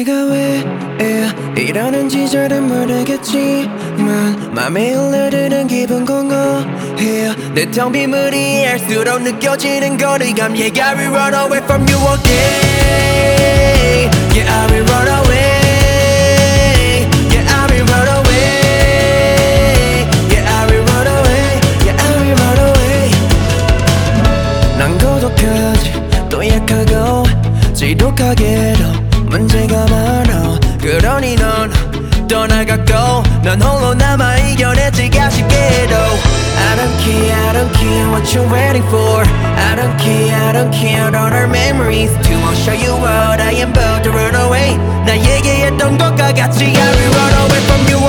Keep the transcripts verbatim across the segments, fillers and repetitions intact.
내가 왜 이러는지 잘은 모르겠지만 맘에 흘러드는 기분 공허해 내 텅 빈 무리할수록 느껴지는 거리감 Yeah, I will run away from you again Yeah, I will run away Yeah, I will run away Yeah, I will run away Yeah, I will run away 난 고독하지 또 약하고 지독하게도 문제가 많아 그러니 넌 떠나갔고 난 홀로 남아 이겨냈지 아쉽게도 I don't care, I don't care what you're waiting for I don't care, I don't care all our memories To I'll show you what I am about to run away 나에게 했던 것과 같이 I will run away from you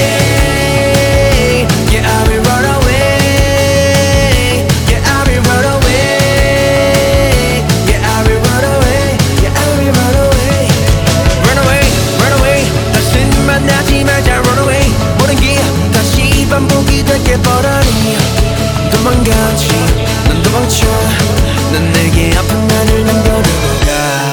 again Yeah, I will run away Yeah, I will run away Yeah, I will run away Yeah, I will run away Run away, run away 다신 만나지 말자 run away 모든 게 다시 반복이 될게 뻔하니 도망가지 넌 도망쳐 넌 내게 아픈 나를 남겨두고 가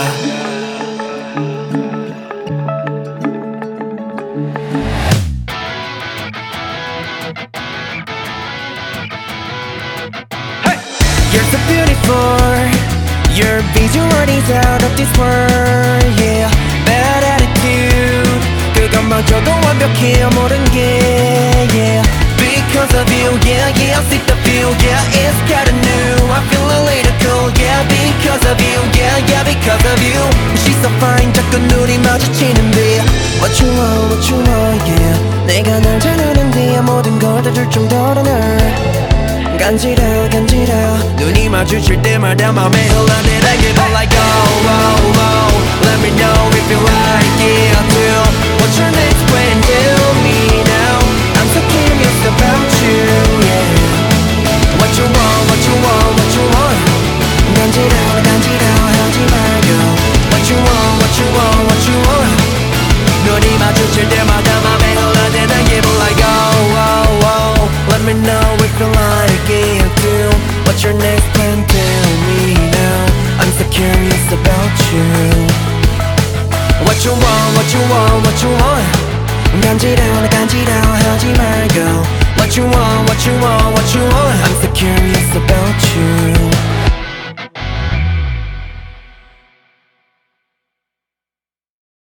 hey! You're so beautiful Your visual is out of this world Yeah, bad attitude 그것마저도 완벽해 모든 게 Yeah, because of you Yeah, yeah, I see the feel Yeah, it's kinda new I feel a little cool Yeah, because of you Yeah, yeah, because of you She's so fine 자꾸 눈이 마주치는데 What you want, what you want Yeah, 내가 널 잘 아는데 모든 걸 다 줄 정도로 널 간지러워 간지러워 눈이 마주칠 때마다 맘에 흘러내려 Give up like oh, oh, oh Let me know if you like it too What's your next plan? Tell me now I'm so curious about you, yeah What you want, what you want, what you want 간지러워 간지러워 하지 말고 What you want, what you want, what you want 눈이 마주칠 때마다 맘에 흘러내려 Give up like oh, oh, oh Let me know if you like it too What's your next plan? Tell me now I'm so curious about you What you want, what you want, what you want 간지러워 간지러워 하지 말고 What you want, what you want, what you want I'm so curious about you